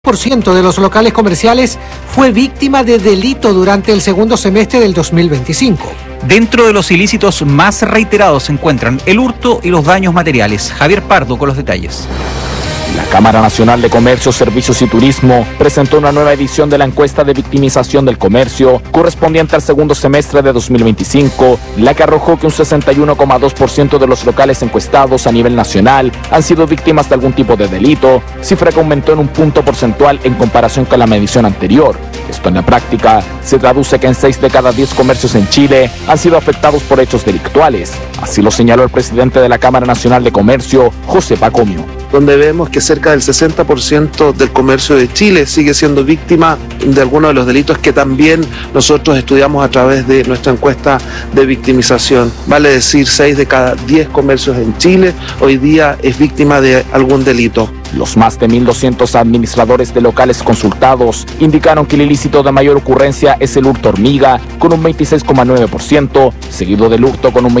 % de los locales comerciales fue víctima de delito durante el segundo semestre del 2025. Dentro de los ilícitos más reiterados se encuentran el hurto y los daños materiales. Javier Pardo con los detalles. La Cámara Nacional de Comercio, Servicios y Turismo presentó una nueva edición de la encuesta de victimización del comercio correspondiente al segundo semestre de 2025, la que arrojó que un 61,2% de los locales encuestados a nivel nacional han sido víctimas de algún tipo de delito, cifra que aumentó en un punto porcentual en comparación con la medición anterior. Esto en la práctica se traduce que en 6 de cada 10 comercios en Chile han sido afectados por hechos delictuales. Así lo señaló el presidente de la Cámara Nacional de Comercio, José Pacomio. Donde vemos que cerca del 60% del comercio de Chile sigue siendo víctima de algunos de los delitos que también nosotros estudiamos a través de nuestra encuesta de victimización. Vale decir, 6 de cada 10 comercios en Chile hoy día es víctima de algún delito. Los más de 1.200 administradores de locales consultados indicaron que el ilícito de mayor ocurrencia es el hurto hormiga, con un 26,9%, seguido del hurto con un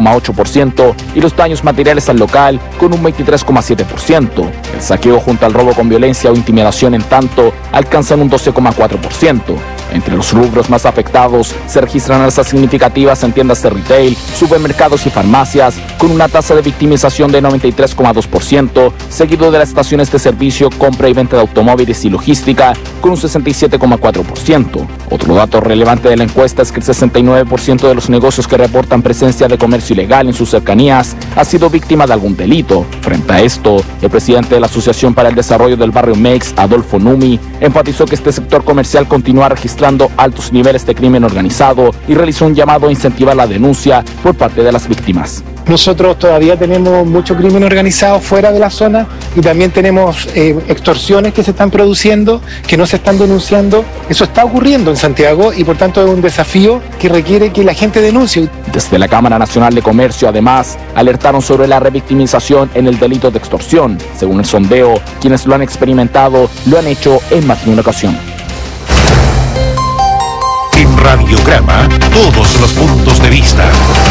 23,8% y los daños materiales al local con un 23,7%. El saqueo junto al robo con violencia o intimidación, en tanto, alcanzan un 12,4%. Entre los rubros más afectados se registran alzas significativas en tiendas de retail, supermercados y farmacias, con una tasa de victimización de 93,2%, seguido de las estaciones de servicio, compra y venta de automóviles y logística, con un 67,4%. Otro dato relevante de la encuesta es que el 69% de los negocios que reportan presencia de comercio ilegal en sus cercanías ha sido víctima de algún delito. Frente a esto, el presidente de la Asociación para el Desarrollo del Barrio MEX, Adolfo Numi, enfatizó que este sector comercial continúa registrando altos niveles de crimen organizado y realizó un llamado a incentivar la denuncia por parte de las víctimas. Nosotros todavía tenemos mucho crimen organizado fuera de la zona y también tenemos extorsiones que se están produciendo, que no se están denunciando. Eso está ocurriendo en Santiago y por tanto es un desafío que requiere que la gente denuncie. Desde la Cámara Nacional de Comercio, además, alertaron sobre la revictimización en el delito de extorsión. Según el sondeo, quienes lo han experimentado lo han hecho en más de una ocasión. En Radiograma, todos los puntos de vista.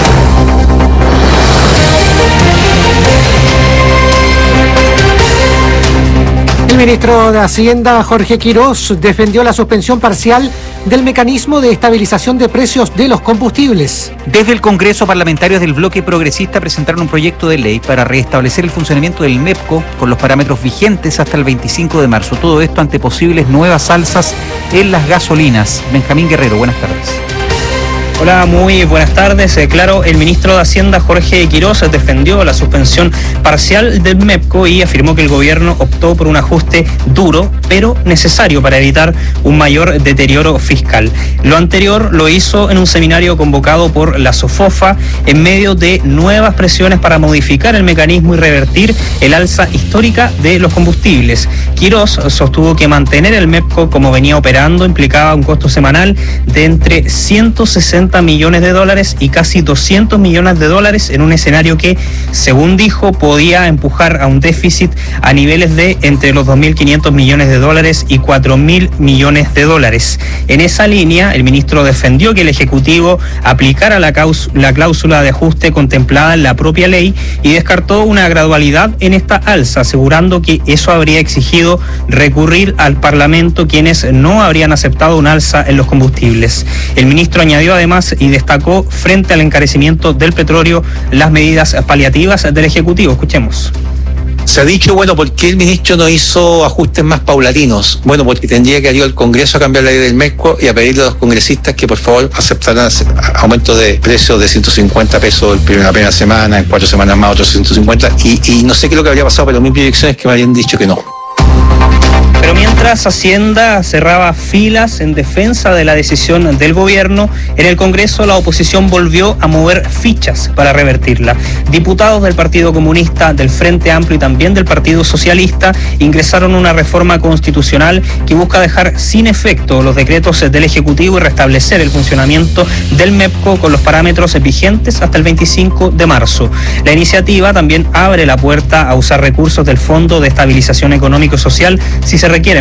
El ministro de Hacienda, Jorge Quirós, defendió la suspensión parcial del mecanismo de estabilización de precios de los combustibles. Desde el Congreso, parlamentarios del bloque progresista presentaron un proyecto de ley para restablecer el funcionamiento del MEPCO con los parámetros vigentes hasta el 25 de marzo. Todo esto ante posibles nuevas alzas en las gasolinas. Benjamín Guerrero, buenas tardes. Hola, muy buenas tardes. Claro, el ministro de Hacienda, Jorge Quirós, defendió la suspensión parcial del MEPCO y afirmó que el gobierno optó por un ajuste duro, pero necesario para evitar un mayor deterioro fiscal. Lo anterior lo hizo en un seminario convocado por la SOFOFA en medio de nuevas presiones para modificar el mecanismo y revertir el alza histórica de los combustibles. Quirós sostuvo que mantener el MEPCO como venía operando implicaba un costo semanal de entre 160 millones de dólares y casi 200 millones de dólares en un escenario que, según dijo, podía empujar a un déficit a niveles de entre los 2.500 millones de dólares y 4.000 millones de dólares. En esa línea, el ministro defendió que el Ejecutivo aplicara la cláusula de ajuste contemplada en la propia ley y descartó una gradualidad en esta alza, asegurando que eso habría exigido recurrir al Parlamento, quienes no habrían aceptado un alza en los combustibles. El ministro añadió además y destacó frente al encarecimiento del petróleo las medidas paliativas del Ejecutivo. Escuchemos. Se ha dicho, bueno, ¿por qué el ministro no hizo ajustes más paulatinos? Bueno, porque tendría que ir al Congreso a cambiar la ley del MEPCO y a pedirle a los congresistas que por favor aceptaran aumento de precios de 150 pesos la primera semana, en 4 semanas más otros 150, y no sé qué es lo que habría pasado, pero mi proyección es que me habían dicho que no. Pero mientras Hacienda cerraba filas en defensa de la decisión del gobierno, en el Congreso la oposición volvió a mover fichas para revertirla. Diputados del Partido Comunista, del Frente Amplio y también del Partido Socialista ingresaron una reforma constitucional que busca dejar sin efecto los decretos del Ejecutivo y restablecer el funcionamiento del MEPCO con los parámetros vigentes hasta el 25 de marzo. La iniciativa también abre la puerta a usar recursos del Fondo de Estabilización Económico y Social si se requieren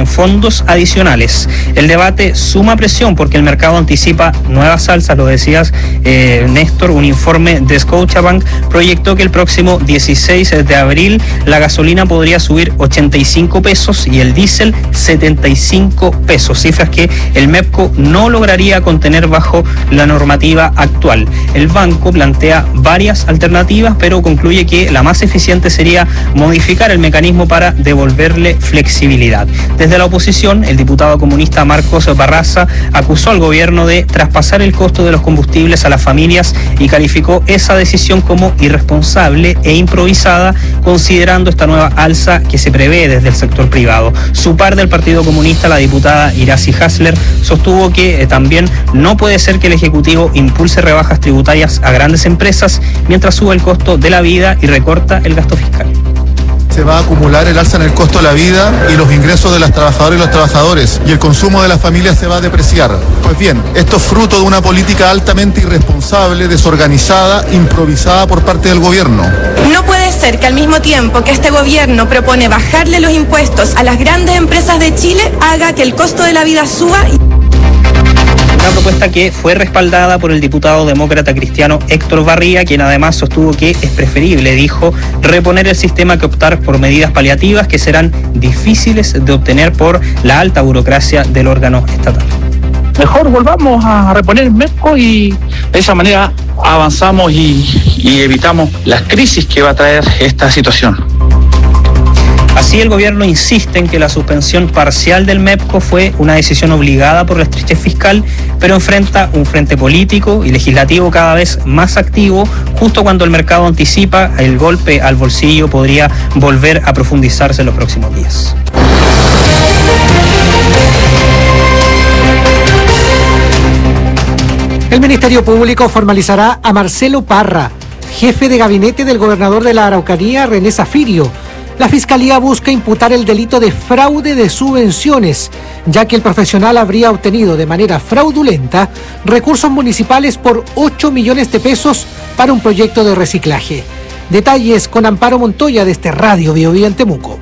fondos adicionales. El debate suma presión porque el mercado anticipa nuevas alzas, lo decías Néstor. Un informe de Scotiabank proyectó que el próximo 16 de abril la gasolina podría subir 85 pesos y el diésel 75 pesos, cifras que el MEPCO no lograría contener bajo la normativa actual. El banco plantea varias alternativas, pero concluye que la más eficiente sería modificar el mecanismo para devolverle flexibilidad. Desde la oposición, el diputado comunista Marcos Barraza acusó al gobierno de traspasar el costo de los combustibles a las familias y calificó esa decisión como irresponsable e improvisada, considerando esta nueva alza que se prevé desde el sector privado. Su par del Partido Comunista, la diputada Iracy Hasler, sostuvo que también no puede ser que el Ejecutivo impulse rebajas tributarias a grandes empresas mientras sube el costo de la vida y recorta el gasto fiscal. Se va a acumular el alza en el costo de la vida y los ingresos de las trabajadoras y los trabajadores, y el consumo de las familias se va a depreciar. Pues bien, esto es fruto de una política altamente irresponsable, desorganizada, improvisada por parte del gobierno. No puede ser que al mismo tiempo que este gobierno propone bajarle los impuestos a las grandes empresas de Chile, haga que el costo de la vida suba. Una propuesta que fue respaldada por el diputado demócrata cristiano Héctor Barría, quien además sostuvo que es preferible, dijo, reponer el sistema que optar por medidas paliativas que serán difíciles de obtener por la alta burocracia del órgano estatal. Mejor volvamos a reponer el MEPCO y de esa manera avanzamos y evitamos las crisis que va a traer esta situación. Así, el gobierno insiste en que la suspensión parcial del MEPCO fue una decisión obligada por la estrechez fiscal, pero enfrenta un frente político y legislativo cada vez más activo, justo cuando el mercado anticipa el golpe al bolsillo podría volver a profundizarse en los próximos días. El Ministerio Público formalizará a Marcelo Parra, jefe de gabinete del gobernador de la Araucanía, René Zafirio. La Fiscalía busca imputar el delito de fraude de subvenciones, ya que el profesional habría obtenido de manera fraudulenta recursos municipales por 8 millones de pesos para un proyecto de reciclaje. Detalles con Amparo Montoya de Radio Bio Bio en Temuco.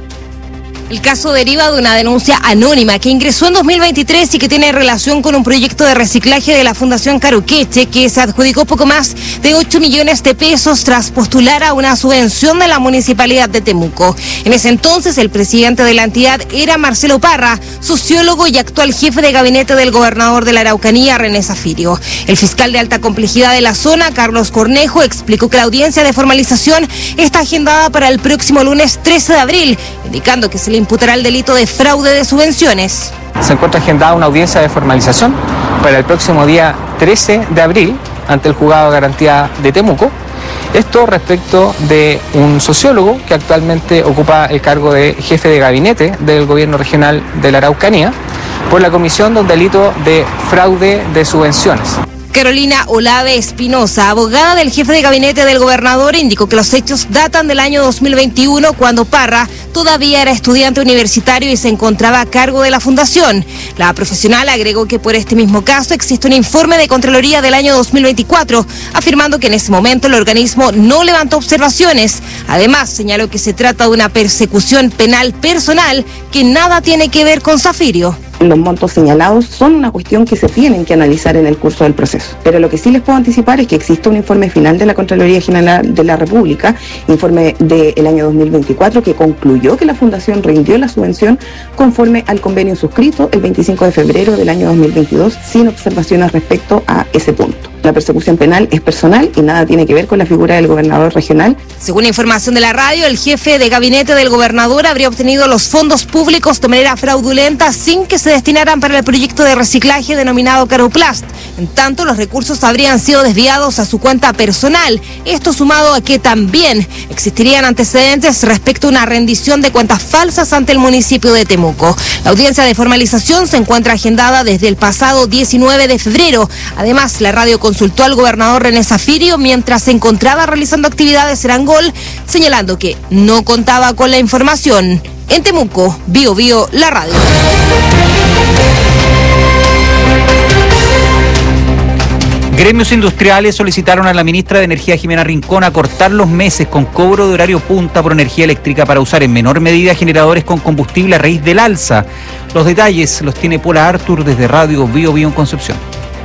El caso deriva de una denuncia anónima que ingresó en 2023 y que tiene relación con un proyecto de reciclaje de la Fundación Caruqueche, que se adjudicó poco más de 8 millones de pesos tras postular a una subvención de la Municipalidad de Temuco. En ese entonces, el presidente de la entidad era Marcelo Parra, sociólogo y actual jefe de gabinete del gobernador de la Araucanía, René Zafirio. El fiscal de alta complejidad de la zona, Carlos Cornejo, explicó que la audiencia de formalización está agendada para el próximo lunes 13 de abril, indicando que se le imputará el delito de fraude de subvenciones. Se encuentra agendada una audiencia de formalización para el próximo día 13 de abril ante el Juzgado de Garantía de Temuco. Esto respecto de un sociólogo que actualmente ocupa el cargo de jefe de gabinete del gobierno regional de la Araucanía por la comisión de un delito de fraude de subvenciones. Carolina Olave Espinosa, abogada del jefe de gabinete del gobernador, indicó que los hechos datan del año 2021, cuando Parra todavía era estudiante universitario y se encontraba a cargo de la fundación. La profesional agregó que por este mismo caso existe un informe de Contraloría del año 2024, afirmando que en ese momento el organismo no levantó observaciones. Además, señaló que se trata de una persecución penal personal que nada tiene que ver con Zafirio. Los montos señalados son una cuestión que se tienen que analizar en el curso del proceso. Pero lo que sí les puedo anticipar es que existe un informe final de la Contraloría General de la República, informe del año 2024, que concluyó que la Fundación rindió la subvención conforme al convenio suscrito el 25 de febrero del año 2022, sin observaciones respecto a ese punto. La persecución penal es personal y nada tiene que ver con la figura del gobernador regional. Según información de la radio, el jefe de gabinete del gobernador habría obtenido los fondos públicos de manera fraudulenta sin que se destinaran para el proyecto de reciclaje denominado Caroplast. En tanto, los recursos habrían sido desviados a su cuenta personal. Esto sumado a que también existirían antecedentes respecto a una rendición de cuentas falsas ante el municipio de Temuco. La audiencia de formalización se encuentra agendada desde el pasado 19 de febrero. Además, la radio consultó al gobernador René Zafirio mientras se encontraba realizando actividades en Angol, señalando que no contaba con la información. En Temuco, Bio Bio, la radio. Gremios industriales solicitaron a la ministra de Energía, Jimena Rincón, acortar los meses con cobro de horario punta por energía eléctrica para usar en menor medida generadores con combustible a raíz del alza. Los detalles los tiene Paula Artur desde Radio Bio Bio en Concepción.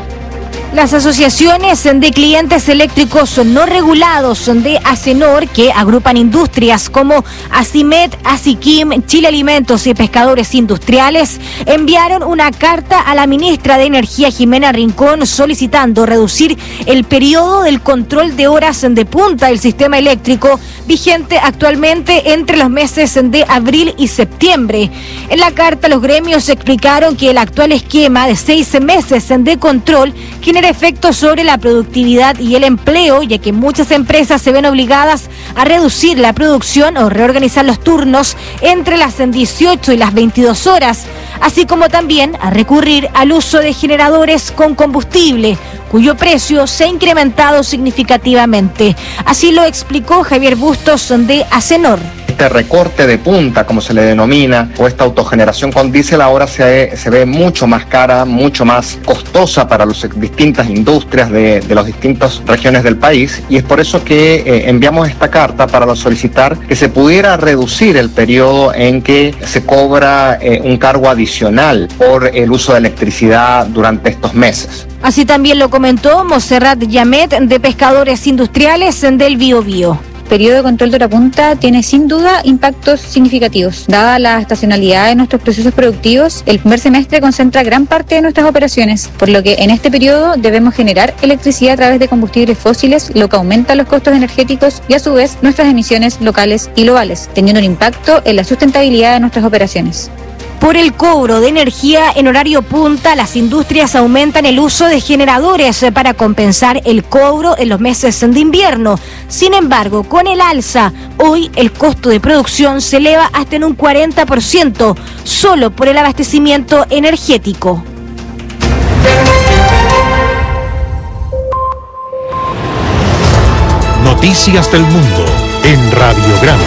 Las asociaciones de clientes eléctricos no regulados de ACENOR, que agrupan industrias como ACIMET, ACIQUIM, Chile Alimentos y Pescadores Industriales, enviaron una carta a la ministra de Energía, Jimena Rincón, solicitando reducir el periodo del control de horas de punta del sistema eléctrico vigente actualmente entre los meses de abril y septiembre. En la carta, los gremios explicaron que el actual esquema de 6 meses de control genera efectos sobre la productividad y el empleo, ya que muchas empresas se ven obligadas a reducir la producción o reorganizar los turnos entre las 18 y las 22 horas, así como también a recurrir al uso de generadores con combustible, cuyo precio se ha incrementado significativamente. Así lo explicó Javier Bustos de ACENOR. Este recorte de punta, como se le denomina, o esta autogeneración con diésel ahora se ve mucho más cara, mucho más costosa para las distintas industrias de las distintas regiones del país, y es por eso que enviamos esta carta para solicitar que se pudiera reducir el periodo en que se cobra un cargo adicional por el uso de electricidad durante estos meses. Así también lo comentó Monserrat Yamet, de Pescadores Industriales del Bio Bio. El periodo de control de hora punta tiene sin duda impactos significativos. Dada la estacionalidad de nuestros procesos productivos, el primer semestre concentra gran parte de nuestras operaciones, por lo que en este periodo debemos generar electricidad a través de combustibles fósiles, lo que aumenta los costos energéticos y a su vez nuestras emisiones locales y globales, teniendo un impacto en la sustentabilidad de nuestras operaciones. Por el cobro de energía en horario punta, las industrias aumentan el uso de generadores para compensar el cobro en los meses de invierno. Sin embargo, con el alza, hoy el costo de producción se eleva hasta en un 40%, solo por el abastecimiento energético. Noticias del Mundo en Radiograma.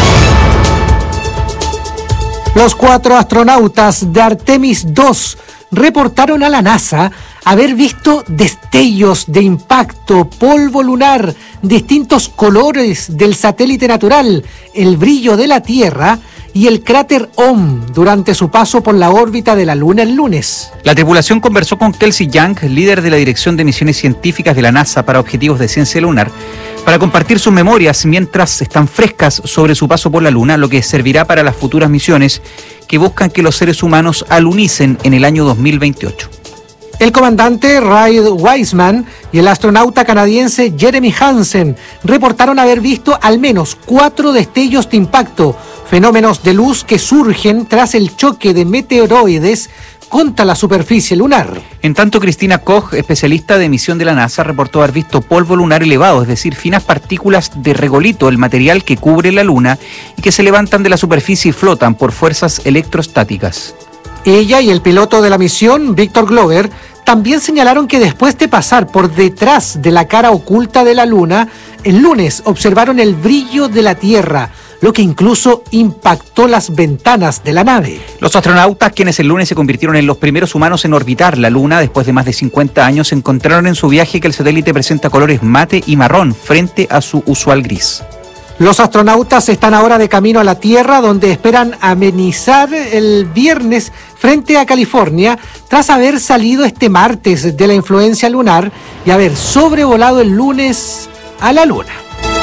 Los 4 astronautas de Artemis II reportaron a la NASA haber visto destellos de impacto, polvo lunar, distintos colores del satélite natural, el brillo de la Tierra y el cráter OM durante su paso por la órbita de la Luna el lunes. La tripulación conversó con Kelsey Young, líder de la Dirección de Misiones Científicas de la NASA para Objetivos de Ciencia Lunar, para compartir sus memorias mientras están frescas sobre su paso por la Luna, lo que servirá para las futuras misiones que buscan que los seres humanos alunicen en el año 2028. El comandante Reid Wiseman y el astronauta canadiense Jeremy Hansen reportaron haber visto al menos 4 destellos de impacto, fenómenos de luz que surgen tras el choque de meteoroides contra la superficie lunar. En tanto, Cristina Koch, especialista de emisión de la NASA, reportó haber visto polvo lunar elevado, es decir, finas partículas de regolito, el material que cubre la Luna y que se levantan de la superficie y flotan por fuerzas electrostáticas. Ella y el piloto de la misión, Victor Glover, también señalaron que después de pasar por detrás de la cara oculta de la Luna, el lunes observaron el brillo de la Tierra, lo que incluso impactó las ventanas de la nave. Los astronautas, quienes el lunes se convirtieron en los primeros humanos en orbitar la Luna después de más de 50 años, encontraron en su viaje que el satélite presenta colores mate y marrón frente a su usual gris. Los astronautas están ahora de camino a la Tierra, donde esperan amenizar el viernes frente a California, tras haber salido este martes de la influencia lunar y haber sobrevolado el lunes a la Luna.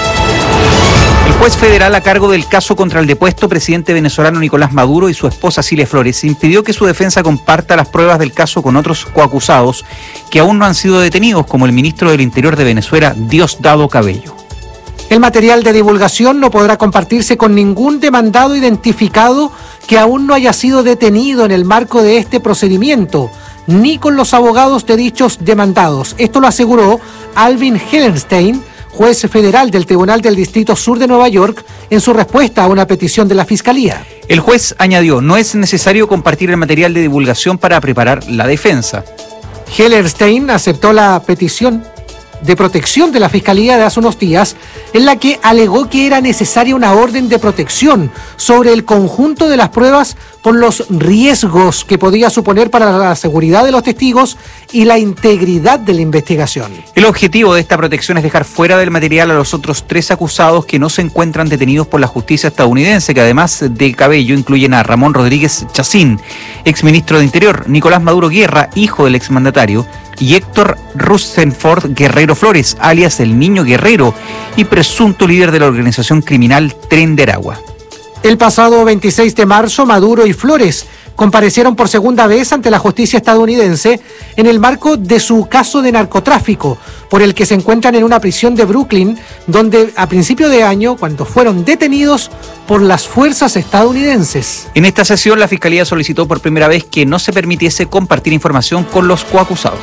El juez federal a cargo del caso contra el depuesto presidente venezolano Nicolás Maduro y su esposa Cilia Flores impidió que su defensa comparta las pruebas del caso con otros coacusados que aún no han sido detenidos, como el ministro del Interior de Venezuela, Diosdado Cabello. El material de divulgación no podrá compartirse con ningún demandado identificado que aún no haya sido detenido en el marco de este procedimiento, ni con los abogados de dichos demandados. Esto lo aseguró Alvin Hellenstein, juez federal del Tribunal del Distrito Sur de Nueva York, en su respuesta a una petición de la Fiscalía. El juez añadió: no es necesario compartir el material de divulgación para preparar la defensa. Hellenstein aceptó la petición de protección de la Fiscalía de hace unos días, en la que alegó que era necesaria una orden de protección sobre el conjunto de las pruebas por los riesgos que podía suponer para la seguridad de los testigos y la integridad de la investigación. El objetivo de esta protección es dejar fuera del material a los otros 3 acusados que no se encuentran detenidos por la justicia estadounidense, que además de Cabello incluyen a Ramón Rodríguez Chacín, exministro de Interior, Nicolás Maduro Guerra, hijo del exmandatario, y Héctor Rosenford Guerrero Flores, alias el Niño Guerrero, y presunto líder de la organización criminal Tren de Aragua. El pasado 26 de marzo, Maduro y Flores comparecieron por segunda vez ante la justicia estadounidense en el marco de su caso de narcotráfico, por el que se encuentran en una prisión de Brooklyn, donde a principio de año, cuando fueron detenidos por las fuerzas estadounidenses. En esta sesión, la Fiscalía solicitó por primera vez que no se permitiese compartir información con los coacusados.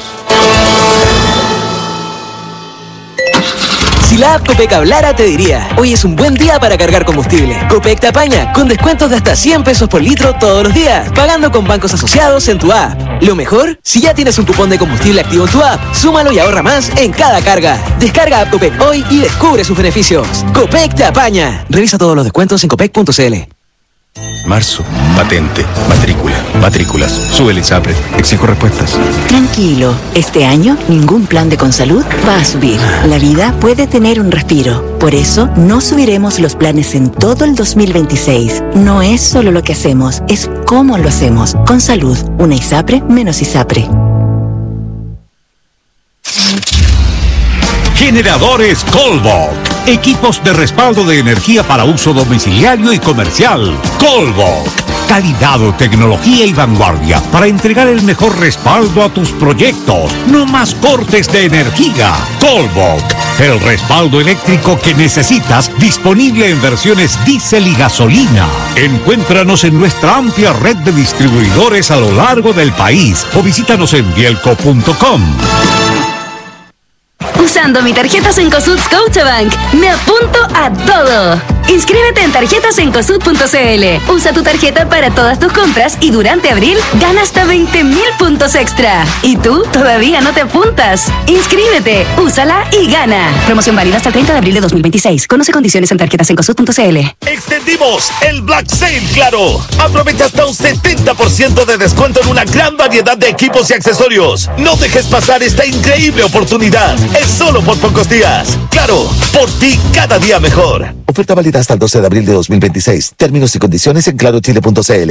Si la app Copec hablara, te diría: hoy es un buen día para cargar combustible. Copec te apaña con descuentos de hasta 100 pesos por litro todos los días, pagando con bancos asociados en tu app. Lo mejor, si ya tienes un cupón de combustible activo en tu app, súmalo y ahorra más en cada carga. Descarga app Copec hoy y descubre sus beneficios. Copec te apaña. Revisa todos los descuentos en copec.cl. Marzo, patente, matrícula, matrículas, sube el ISAPRE, exijo respuestas. Tranquilo, este año ningún plan de Consalud va a subir. La vida puede tener un respiro. Por eso no subiremos los planes en todo el 2026. No es solo lo que hacemos, es cómo lo hacemos. Consalud, una ISAPRE menos ISAPRE. Generadores Colbok. Equipos de respaldo de energía para uso domiciliario y comercial. Colbok. Calidad, tecnología y vanguardia para entregar el mejor respaldo a tus proyectos. No más cortes de energía. Colbok. El respaldo eléctrico que necesitas, disponible en versiones diésel y gasolina. Encuéntranos en nuestra amplia red de distribuidores a lo largo del país o visítanos en bielco.com. Usando mi tarjeta Cencosud Scotiabank, me apunto a todo. Inscríbete en tarjetasencosud.cl. Usa tu tarjeta para todas tus compras y durante abril gana hasta 20,000 puntos extra. ¿Y tú todavía no te apuntas? Inscríbete, úsala y gana. Promoción válida hasta el 30 de abril de 2026. Conoce condiciones en tarjetasencosud.cl. Extendimos el Black Sale Claro. Aprovecha hasta un 70% de descuento en una gran variedad de equipos y accesorios. No dejes pasar esta increíble oportunidad. Es solo por pocos días. Claro, por ti cada día mejor. Oferta válida hasta el 12 de abril de 2026. Términos y condiciones en clarochile.cl.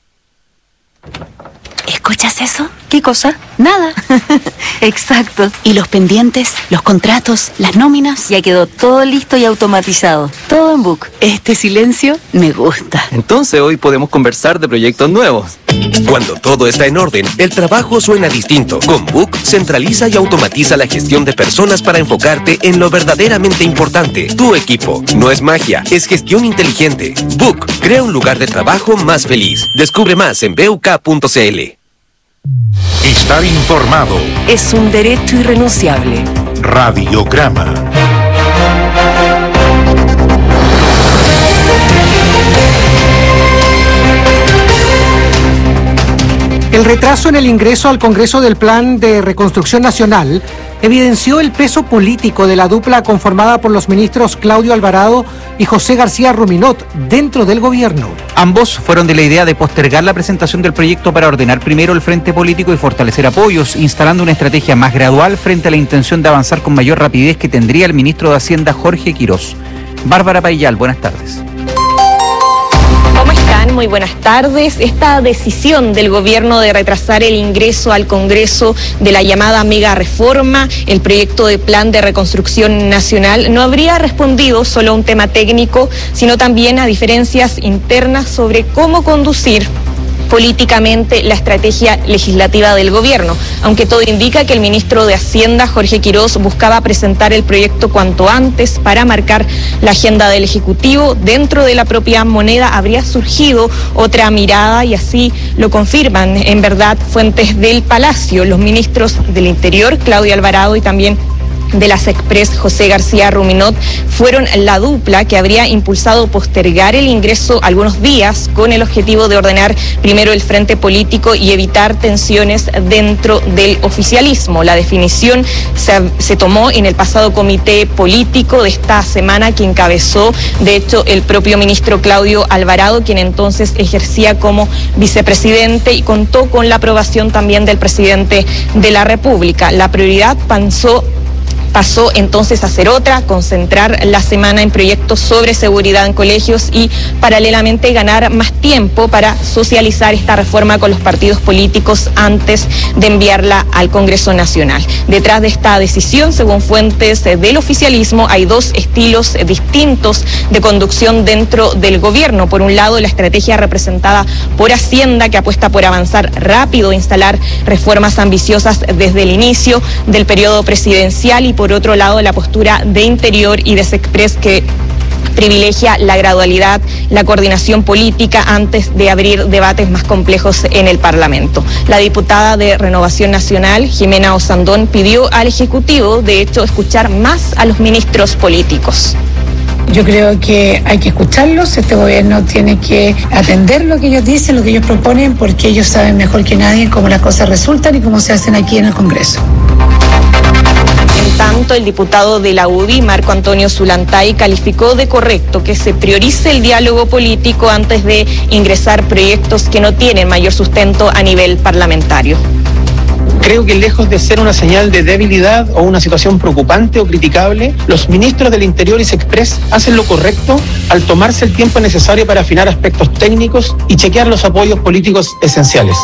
¿Escuchas eso? ¿Qué cosa? Nada. Exacto. ¿Y los pendientes, los contratos, las nóminas? Ya quedó todo listo y automatizado. Todo en Book. Este silencio me gusta. Entonces hoy podemos conversar de proyectos nuevos. Cuando todo está en orden, el trabajo suena distinto. Con Book, centraliza y automatiza la gestión de personas para enfocarte en lo verdaderamente importante, tu equipo. No es magia, es gestión inteligente. Book, crea un lugar de trabajo más feliz. Descubre más en buk.cl. Estar informado. Es un derecho irrenunciable. Radiograma. El retraso en el ingreso al Congreso del Plan de Reconstrucción Nacional evidenció el peso político de la dupla conformada por los ministros Claudio Alvarado y José García Ruminot dentro del gobierno. Ambos fueron de la idea de postergar la presentación del proyecto para ordenar primero el frente político y fortalecer apoyos, instalando una estrategia más gradual frente a la intención de avanzar con mayor rapidez que tendría el ministro de Hacienda Jorge Quirós. Bárbara Paillal, buenas tardes. ¿Cómo están? Muy buenas tardes. Esta decisión del gobierno de retrasar el ingreso al Congreso de la llamada mega reforma, el proyecto de plan de reconstrucción nacional, no habría respondido solo a un tema técnico, sino también a diferencias internas sobre cómo conducir políticamente la estrategia legislativa del gobierno, aunque todo indica que el ministro de Hacienda, Jorge Quirós, buscaba presentar el proyecto cuanto antes para marcar la agenda del Ejecutivo. Dentro de la propia moneda habría surgido otra mirada y así lo confirman en verdad fuentes del Palacio, los ministros del Interior, Claudio Alvarado, y también de las Express, José García Ruminot, fueron la dupla que habría impulsado postergar el ingreso algunos días con el objetivo de ordenar primero el frente político y evitar tensiones dentro del oficialismo. La definición se tomó en el pasado comité político de esta semana que encabezó, de hecho, el propio ministro Claudio Alvarado, quien entonces ejercía como vicepresidente y contó con la aprobación también del presidente de la República. La prioridad pasó entonces a ser otra, concentrar la semana en proyectos sobre seguridad en colegios y paralelamente ganar más tiempo para socializar esta reforma con los partidos políticos antes de enviarla al Congreso Nacional. Detrás de esta decisión, según fuentes del oficialismo, hay dos estilos distintos de conducción dentro del gobierno. Por un lado, la estrategia representada por Hacienda, que apuesta por avanzar rápido e instalar reformas ambiciosas desde el inicio del periodo presidencial, y por otro lado la postura de Interior y de Sexpress, que privilegia la gradualidad, la coordinación política antes de abrir debates más complejos en el Parlamento. La diputada de Renovación Nacional, Jimena Osandón, pidió al Ejecutivo, de hecho, escuchar más a los ministros políticos. Yo creo que hay que escucharlos, este gobierno tiene que atender lo que ellos dicen, lo que ellos proponen, porque ellos saben mejor que nadie cómo las cosas resultan y cómo se hacen aquí en el Congreso. En tanto, el diputado de la UDI, Marco Antonio Zulantay, calificó de correcto que se priorice el diálogo político antes de ingresar proyectos que no tienen mayor sustento a nivel parlamentario. Creo que lejos de ser una señal de debilidad o una situación preocupante o criticable, los ministros del Interior y Sexpress hacen lo correcto al tomarse el tiempo necesario para afinar aspectos técnicos y chequear los apoyos políticos esenciales.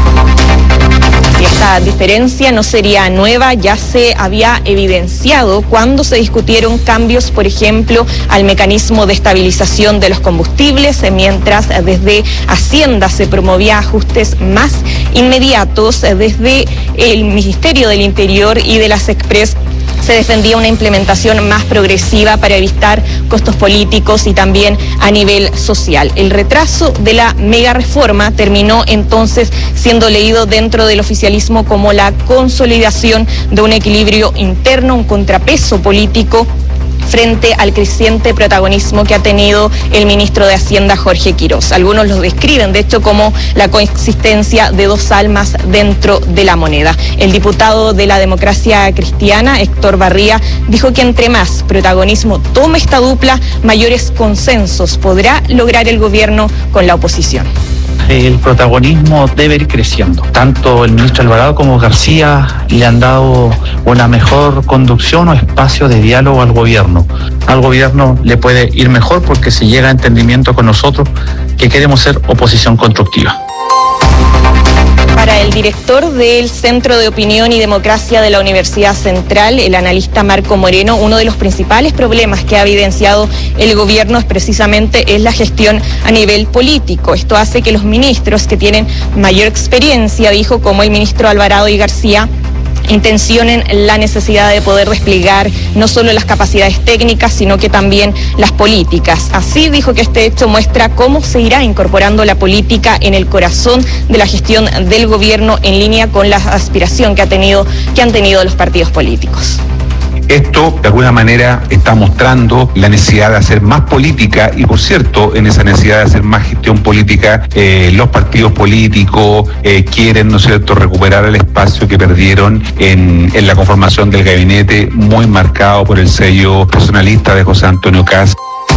Y esta diferencia no sería nueva, ya se había evidenciado cuando se discutieron cambios, por ejemplo, al mecanismo de estabilización de los combustibles, mientras desde Hacienda se promovía ajustes más inmediatos. Desde el Ministerio del Interior y de las Express se defendía una implementación más progresiva para evitar costos políticos y también a nivel social. El retraso de la mega reforma terminó entonces siendo leído dentro del oficialismo como la consolidación de un equilibrio interno, un contrapeso político frente al creciente protagonismo que ha tenido el ministro de Hacienda, Jorge Quirós. Algunos lo describen, de hecho, como la coexistencia de dos almas dentro de la moneda. El diputado de la Democracia Cristiana, Héctor Barría, dijo que entre más protagonismo tome esta dupla, mayores consensos podrá lograr el gobierno con la oposición. El protagonismo debe ir creciendo. Tanto el ministro Alvarado como García le han dado una mejor conducción o espacio de diálogo al gobierno. Al gobierno le puede ir mejor porque se llega a entendimiento con nosotros que queremos ser oposición constructiva. Para el director del Centro de Opinión y Democracia de la Universidad Central, el analista Marco Moreno, uno de los principales problemas que ha evidenciado el gobierno es la gestión a nivel político. Esto hace que los ministros que tienen mayor experiencia, dijo, como el ministro Alvarado y García, intencionen la necesidad de poder desplegar no solo las capacidades técnicas, sino que también las políticas. Así dijo que este hecho muestra cómo se irá incorporando la política en el corazón de la gestión del gobierno, en línea con la aspiración que han tenido los partidos políticos. Esto, de alguna manera, está mostrando la necesidad de hacer más política y, por cierto, en esa necesidad de hacer más gestión política, los partidos políticos quieren, ¿no es cierto?, recuperar el espacio que perdieron en la conformación del gabinete, muy marcado por el sello personalista de José Antonio Kast.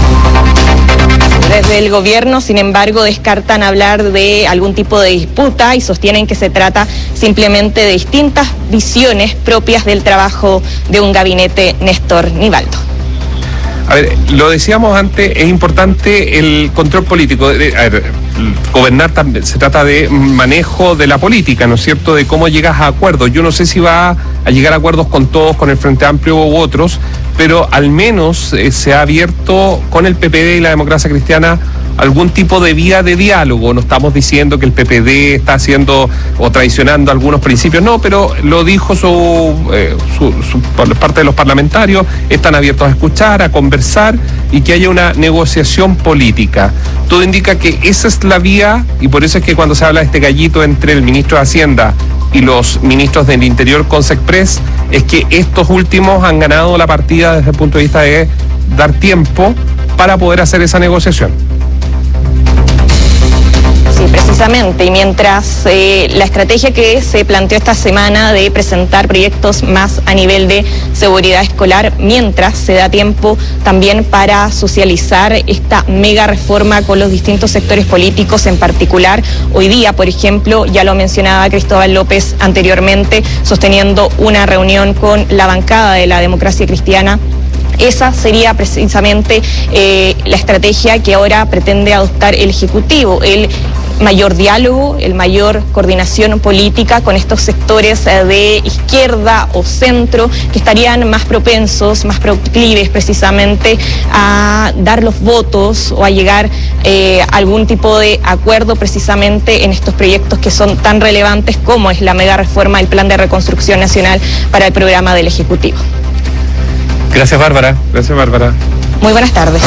Desde el gobierno, sin embargo, descartan hablar de algún tipo de disputa y sostienen que se trata simplemente de distintas visiones propias del trabajo de un gabinete Néstor Nivaldo. A ver, lo decíamos antes, es importante el control político. Gobernar también se trata de manejo de la política, ¿no es cierto?, de cómo llegas a acuerdos. Yo no sé si va a llegar a acuerdos con todos, con el Frente Amplio u otros, pero al menos se ha abierto con el PPD y la Democracia Cristiana algún tipo de vía de diálogo. No estamos diciendo que el PPD está haciendo o traicionando algunos principios, no, pero lo dijo por parte de los parlamentarios, están abiertos a escuchar, a conversar y que haya una negociación política. Todo indica que esa es la vía, y por eso es que cuando se habla de este gallito entre el ministro de Hacienda y los ministros del Interior con Sexpress es que estos últimos han ganado la partida desde el punto de vista de dar tiempo para poder hacer esa negociación. Sí, precisamente, y mientras la estrategia que se planteó esta semana de presentar proyectos más a nivel de seguridad escolar, mientras se da tiempo también para socializar esta mega reforma con los distintos sectores políticos, en particular hoy día, por ejemplo, ya lo mencionaba Cristóbal López anteriormente, sosteniendo una reunión con la bancada de la Democracia Cristiana. Esa sería precisamente la estrategia que ahora pretende adoptar el Ejecutivo, el mayor diálogo, el mayor coordinación política con estos sectores de izquierda o centro que estarían más propensos, más proclives precisamente a dar los votos o a llegar a algún tipo de acuerdo precisamente en estos proyectos que son tan relevantes como es la mega reforma del Plan de Reconstrucción Nacional para el programa del Ejecutivo. Gracias, Bárbara. Gracias, Bárbara. Muy buenas tardes.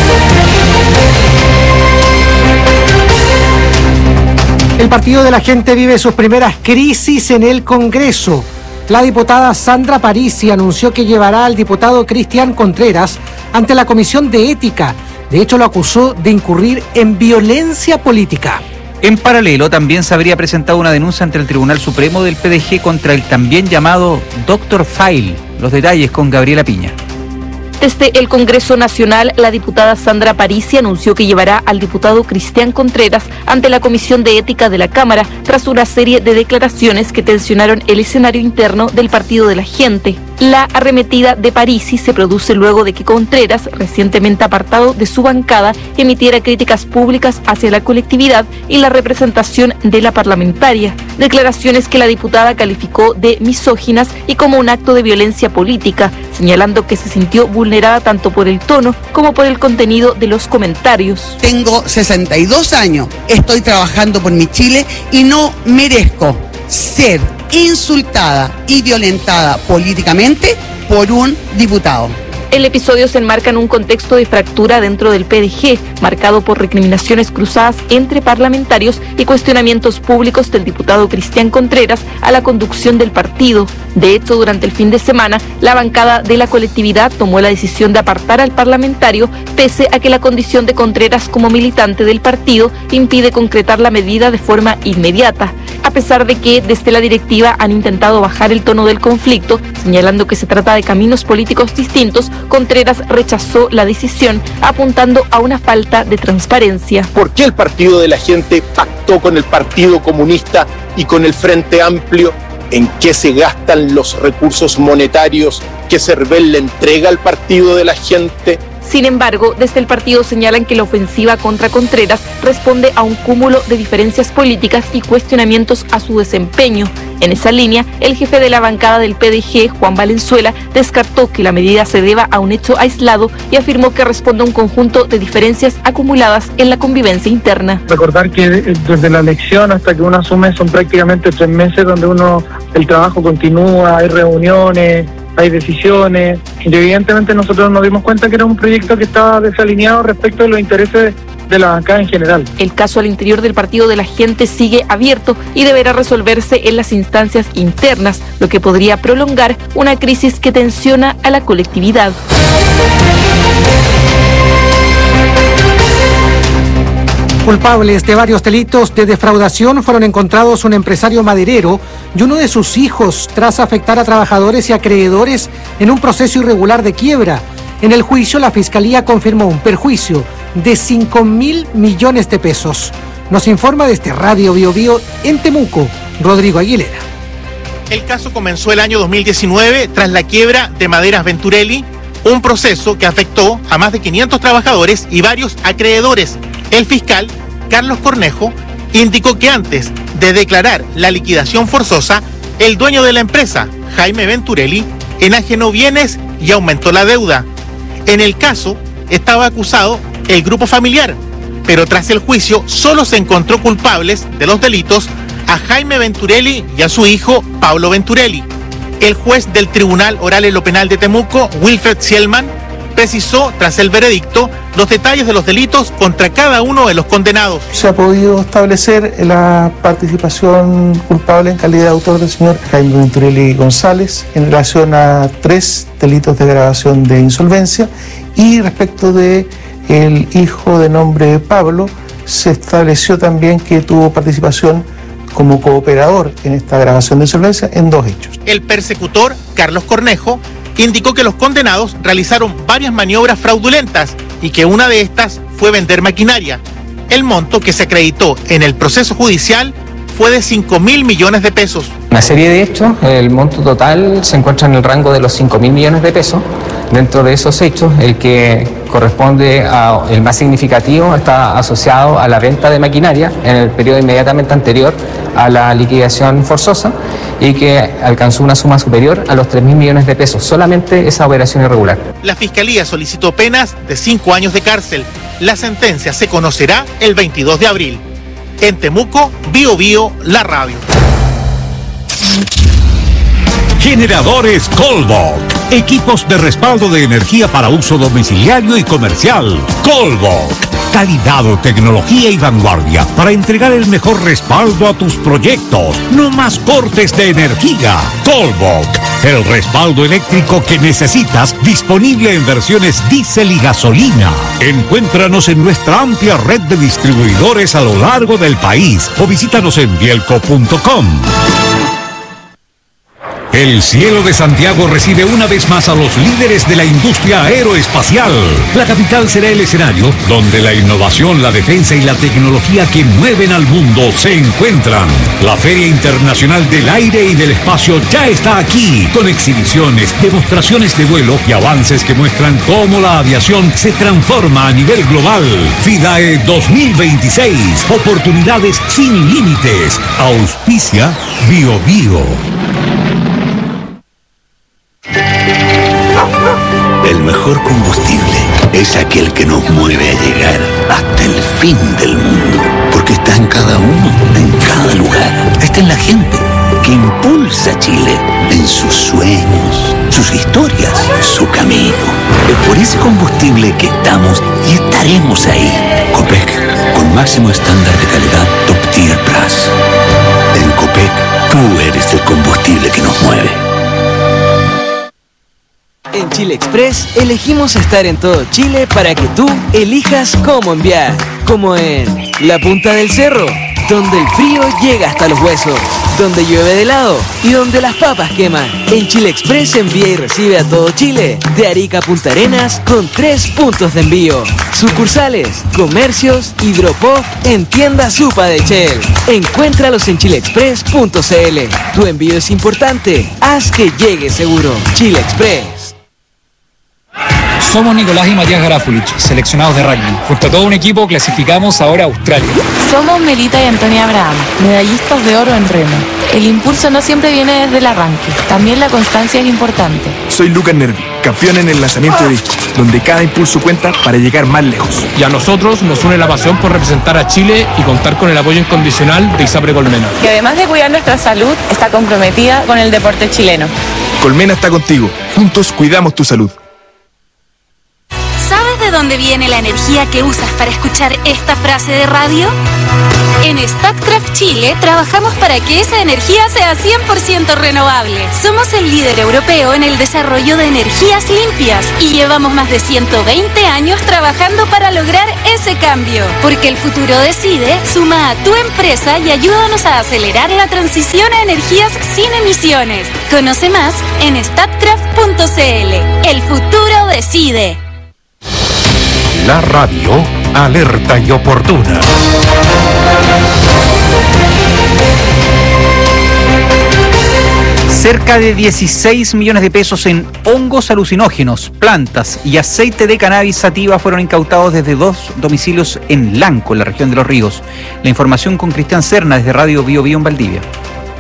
El Partido de la Gente vive sus primeras crisis en el Congreso. La diputada Sandra Parisi anunció que llevará al diputado Cristian Contreras ante la Comisión de Ética. De hecho, lo acusó de incurrir en violencia política. En paralelo, también se habría presentado una denuncia ante el Tribunal Supremo del PDG contra el también llamado Dr. File. Los detalles con Gabriela Piña. Desde el Congreso Nacional, la diputada Sandra Parisi anunció que llevará al diputado Cristian Contreras ante la Comisión de Ética de la Cámara tras una serie de declaraciones que tensionaron el escenario interno del Partido de la Gente. La arremetida de Parisi se produce luego de que Contreras, recientemente apartado de su bancada, emitiera críticas públicas hacia la colectividad y la representación de la parlamentaria. Declaraciones que la diputada calificó de misóginas y como un acto de violencia política, señalando que se sintió vulnerada tanto por el tono como por el contenido de los comentarios. Tengo 62 años, estoy trabajando por mi Chile y no merezco ser insultada y violentada políticamente por un diputado. El episodio se enmarca en un contexto de fractura dentro del PDG, marcado por recriminaciones cruzadas entre parlamentarios y cuestionamientos públicos del diputado Cristian Contreras a la conducción del partido. De hecho, durante el fin de semana, la bancada de la colectividad tomó la decisión de apartar al parlamentario, pese a que la condición de Contreras como militante del partido impide concretar la medida de forma inmediata. A pesar de que desde la directiva han intentado bajar el tono del conflicto, señalando que se trata de caminos políticos distintos, Contreras rechazó la decisión, apuntando a una falta de transparencia. ¿Por qué el Partido de la Gente pactó con el Partido Comunista y con el Frente Amplio? ¿En qué se gastan los recursos monetarios que Cervel le entrega al Partido de la Gente? Sin embargo, desde el partido señalan que la ofensiva contra Contreras responde a un cúmulo de diferencias políticas y cuestionamientos a su desempeño. En esa línea, el jefe de la bancada del PDG, Juan Valenzuela, descartó que la medida se deba a un hecho aislado y afirmó que responde a un conjunto de diferencias acumuladas en la convivencia interna. Recordar que desde la elección hasta que uno asume son prácticamente 3 meses donde el trabajo continúa, hay reuniones, hay decisiones, y evidentemente nosotros nos dimos cuenta que era un proyecto que estaba desalineado respecto de los intereses de la bancada en general. El caso al interior del Partido de la Gente sigue abierto y deberá resolverse en las instancias internas, lo que podría prolongar una crisis que tensiona a la colectividad. Culpables de varios delitos de defraudación fueron encontrados un empresario maderero y uno de sus hijos tras afectar a trabajadores y acreedores en un proceso irregular de quiebra. En el juicio, la Fiscalía confirmó un perjuicio de 5.000 millones de pesos. Nos informa desde Radio Bio Bio en Temuco, Rodrigo Aguilera. El caso comenzó el año 2019 tras la quiebra de Maderas Venturelli, un proceso que afectó a más de 500 trabajadores y varios acreedores. El fiscal, Carlos Cornejo, indicó que antes de declarar la liquidación forzosa, el dueño de la empresa, Jaime Venturelli, enajenó bienes y aumentó la deuda. En el caso, estaba acusado el grupo familiar, pero tras el juicio solo se encontró culpables de los delitos a Jaime Venturelli y a su hijo, Pablo Venturelli. El juez del Tribunal Oral en lo Penal de Temuco, Wilfred Sielman, precisó, tras el veredicto, los detalles de los delitos contra cada uno de los condenados. Se ha podido establecer la participación culpable en calidad de autor del señor Jaime Venturelli González en relación a 3 delitos de agravación de insolvencia, y respecto de el hijo de nombre Pablo, se estableció también que tuvo participación como cooperador en esta agravación de insolvencia en 2 hechos. El persecutor, Carlos Cornejo, indicó que los condenados realizaron varias maniobras fraudulentas y que una de estas fue vender maquinaria. El monto que se acreditó en el proceso judicial fue de 5.000 millones de pesos. Una serie de hechos, el monto total se encuentra en el rango de los 5.000 millones de pesos. Dentro de esos hechos, el que corresponde el más significativo está asociado a la venta de maquinaria en el periodo inmediatamente anterior a la liquidación forzosa y que alcanzó una suma superior a los 3.000 millones de pesos, solamente esa operación irregular. La Fiscalía solicitó penas de 5 años de cárcel. La sentencia se conocerá el 22 de abril. En Temuco, Bio Bio, la radio. Generadores Colbok. Equipos de respaldo de energía para uso domiciliario y comercial. Colbok. Calidad, tecnología y vanguardia para entregar el mejor respaldo a tus proyectos. No más cortes de energía. Colbok. El respaldo eléctrico que necesitas, disponible en versiones diésel y gasolina. Encuéntranos en nuestra amplia red de distribuidores a lo largo del país o visítanos en bielco.com. El cielo de Santiago recibe una vez más a los líderes de la industria aeroespacial. La capital será el escenario donde la innovación, la defensa y la tecnología que mueven al mundo se encuentran. La Feria Internacional del Aire y del Espacio ya está aquí, con exhibiciones, demostraciones de vuelo y avances que muestran cómo la aviación se transforma a nivel global. FIDAE 2026, oportunidades sin límites. Auspicia Bio Bio. El mejor combustible es aquel que nos mueve a llegar hasta el fin del mundo, porque está en cada uno, en cada lugar. Está en la gente que impulsa a Chile, en sus sueños, sus historias, su camino. Es por ese combustible que estamos y estaremos ahí. Copec, con máximo estándar de calidad Top Tier Plus. En Copec, tú eres el combustible que nos mueve. En Chile Express elegimos estar en todo Chile para que tú elijas cómo enviar. Como en la punta del cerro, donde el frío llega hasta los huesos, donde llueve de helado y donde las papas queman. En Chile Express envía y recibe a todo Chile, de Arica a Punta Arenas, con 3 puntos de envío. Sucursales, comercios, hidropop en tienda Supa de Shell. Encuéntralos en chileexpress.cl. Tu envío es importante, haz que llegue seguro. Chile Express. Somos Nicolás y Matías Garafulich, seleccionados de rugby. Junto a todo un equipo clasificamos ahora a Australia. Somos Melita y Antonia Abraham, medallistas de oro en remo. El impulso no siempre viene desde el arranque, también la constancia es importante. Soy Lucas Nervi, campeón en el lanzamiento de disco, donde cada impulso cuenta para llegar más lejos. Y a nosotros nos une la pasión por representar a Chile y contar con el apoyo incondicional de ISAPRE Colmena. Que además de cuidar nuestra salud, está comprometida con el deporte chileno. Colmena está contigo, juntos cuidamos tu salud. ¿Sabes de dónde viene la energía que usas para escuchar esta frase de radio? En Statkraft Chile trabajamos para que esa energía sea 100% renovable. Somos el líder europeo en el desarrollo de energías limpias y llevamos más de 120 años trabajando para lograr ese cambio. Porque el futuro decide, suma a tu empresa y ayúdanos a acelerar la transición a energías sin emisiones. Conoce más en statkraft.cl. El futuro decide. La radio, alerta y oportuna. Cerca de 16 millones de pesos en hongos alucinógenos, plantas y aceite de cannabis sativa fueron incautados desde 2 domicilios en Lanco, en la región de Los Ríos. La información con Cristian Serna desde Radio Bio Bio en Valdivia.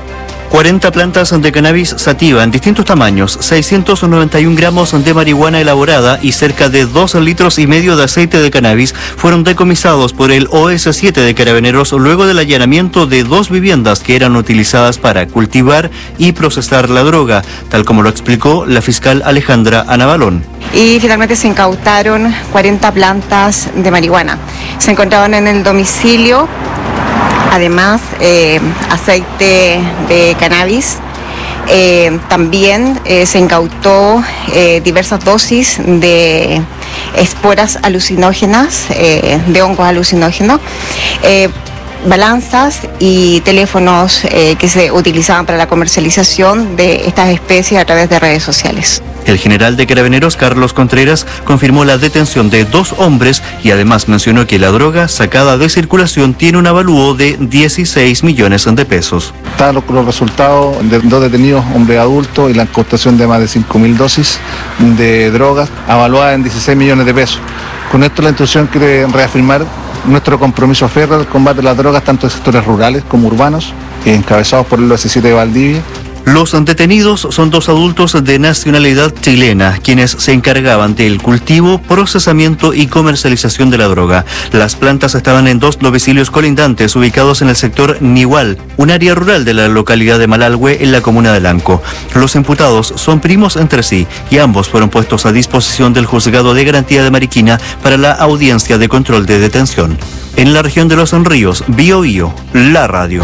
40 plantas de cannabis sativa en distintos tamaños, 691 gramos de marihuana elaborada y cerca de 2,5 litros de aceite de cannabis fueron decomisados por el OS7 de Carabineros luego del allanamiento de 2 viviendas que eran utilizadas para cultivar y procesar la droga, tal como lo explicó la fiscal Alejandra Anabalón. Y finalmente se incautaron 40 plantas de marihuana. Se encontraban en el domicilio, además, aceite de cannabis. También se incautó diversas dosis de esporas alucinógenas, de hongos alucinógenos, balanzas y teléfonos que se utilizaban para la comercialización de estas especies a través de redes sociales. El general de Carabineros, Carlos Contreras, confirmó la detención de 2 hombres y además mencionó que la droga sacada de circulación tiene un avalúo de 16 millones de pesos. Están los resultados de 2 detenidos, hombre adulto, y la incautación de más de 5.000 dosis de drogas, avaluada en 16 millones de pesos. Con esto la institución quiere reafirmar nuestro compromiso férreo al combate a las drogas, tanto en sectores rurales como urbanos, encabezados por el OS7 de Valdivia. Los detenidos son 2 adultos de nacionalidad chilena, quienes se encargaban del cultivo, procesamiento y comercialización de la droga. Las plantas estaban en 2 domicilios colindantes ubicados en el sector Nihual, un área rural de la localidad de Malalhue, en la comuna de Lanco. Los imputados son primos entre sí y ambos fueron puestos a disposición del Juzgado de Garantía de Mariquina para la audiencia de control de detención. En la región de Los Ríos, Biobío, la radio.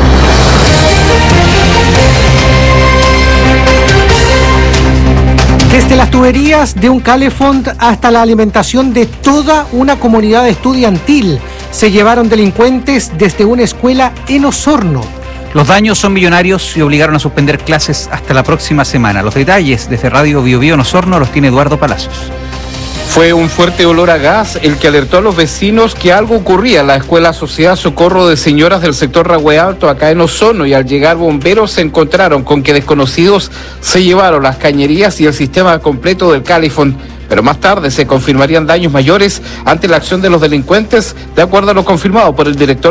Desde las tuberías de un calefón hasta la alimentación de toda una comunidad estudiantil, se llevaron delincuentes desde una escuela en Osorno. Los daños son millonarios y obligaron a suspender clases hasta la próxima semana. Los detalles desde Radio Biobío en Osorno los tiene Eduardo Palacios. Fue un fuerte olor a gas el que alertó a los vecinos que algo ocurría en la Escuela Sociedad Socorro de Señoras del sector Rahue Alto, acá en Osorno, y al llegar bomberos se encontraron con que desconocidos se llevaron las cañerías y el sistema completo del calefón. Pero más tarde se confirmarían daños mayores ante la acción de los delincuentes, de acuerdo a lo confirmado por el director